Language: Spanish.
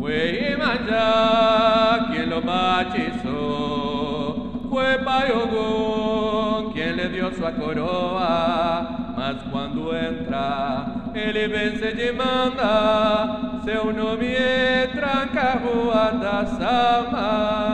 Fue Iemanjá quien lo bautizó, fue Payogun quien le dio su coroa, mas cuando entra, ele vence de manda, seu nome é Tranca-Rua da Sama.